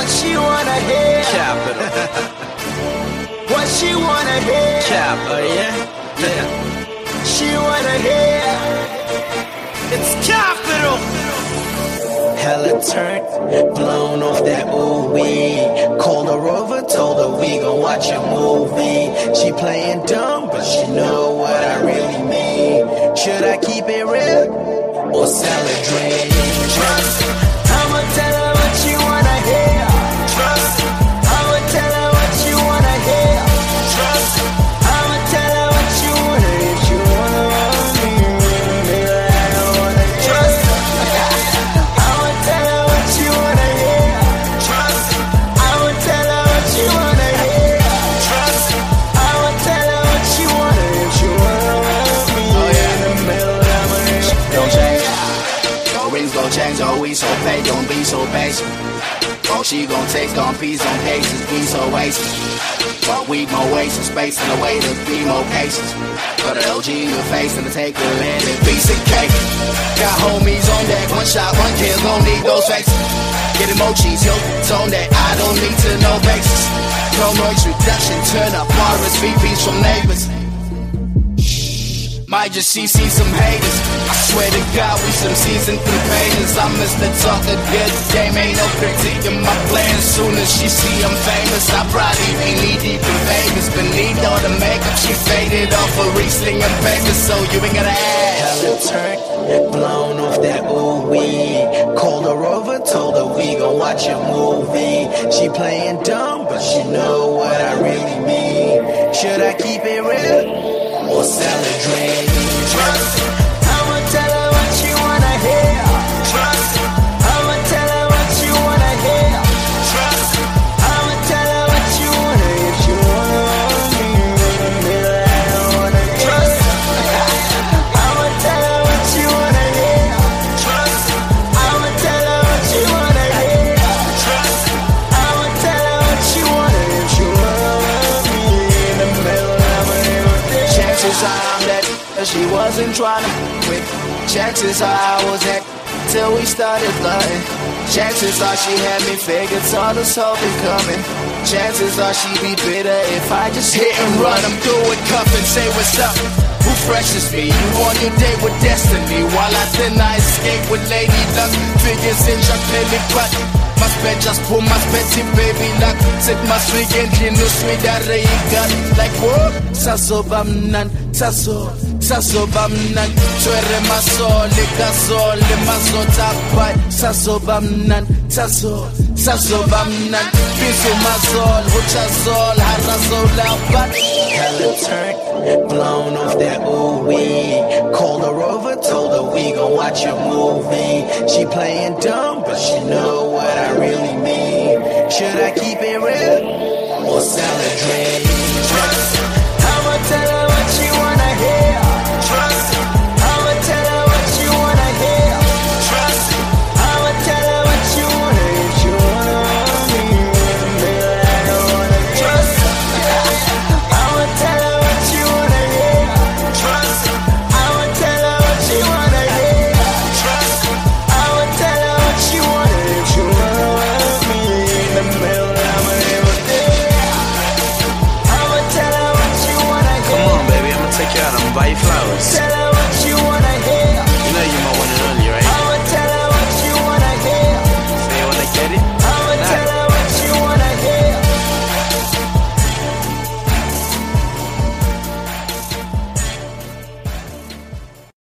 What she wanna hear? Capital. What she wanna hear? Capital, yeah? Yeah. She wanna hear. It's Capital. Hella turned, blown off that ooh-wee. Called her over, told her we gon' watch a movie. She playing dumb, but she know what I really mean. Should I keep it real or sell a dream? Trust, I'ma tell her what she wanna hear. Trust, I'ma tell her what she wanna hear. Trust, I'ma tell her what she wanna hear. If she wanna love me, baby, I don't wanna trust. I'ma tell her what she wanna hear. Trust, I'ma tell her what she wanna hear. Trust, I'ma tell her what she wanna hear. If she wanna love me, in the middle of my head. Don't change. Your rings gon' change, oh we so paid, don't be so basic. Oh she gon' taste, gon' piece on cases, we so wasted. But we more waste of space and a way to be more cases. Put an LG in your face and to take her in and piece of cake. Got homies on deck, one shot, one kill, don't need those faces. Get emojis, yo, tone that I don't need to know basis. No noise reduction, turn up RSVPs from neighbors. Might just see some haters. I swear to God, we some seasoned campaigners. I'm Mr. Talk a good game, ain't no critique in my plan. Soon as she see I'm famous, I probably ain't knee deep in Vegas. Beneath all the makeup, she faded off a Riesling and Vegas, so you ain't gotta ask. Hella turned, blown off that ooh-wee. Called her over, told her we gon' watch a movie. She playing dumb, but she know what I really mean. Should I keep it real or sell a dream? Trust, I'ma tell her what she wanna hear. Trust, I'ma tell her what she wanna hear. Trust, I'ma tell her what she wanna hear. If she wanna love me, baby, I don't wanna trust. I'ma tell her what she wanna hear. Trust, I'ma tell her what she wanna hear. Trust, I'ma tell her what she wanna hear. If she wanna love me, in the middle of my head. Chances are I'm that she wasn't tryna quit. Chances are I was at till we started flirting. Chances are she had me figured, saw this whole thing coming. Chances are she be bitter if I just hit and run. I'm through with cuffing, say what's up. Who fresh is me? You on your date with destiny, while I then I escape with Lady Luck. Figures in your clinic, but mas pechas por mas petty baby luck. Sit mas weekend in the sweet got like what? Saso bamnan, saso bamnan. Chuere maso, likasol, maso tapai. Saso bamnan, saso bamnan. Piso masol, huchasol, harasol lapat. Hella turned, blown off that ooh-wee. Called her over, told her we gon' watch a movie. She playing dumb, but she know what I really mean. Should I keep it real or sell a dream?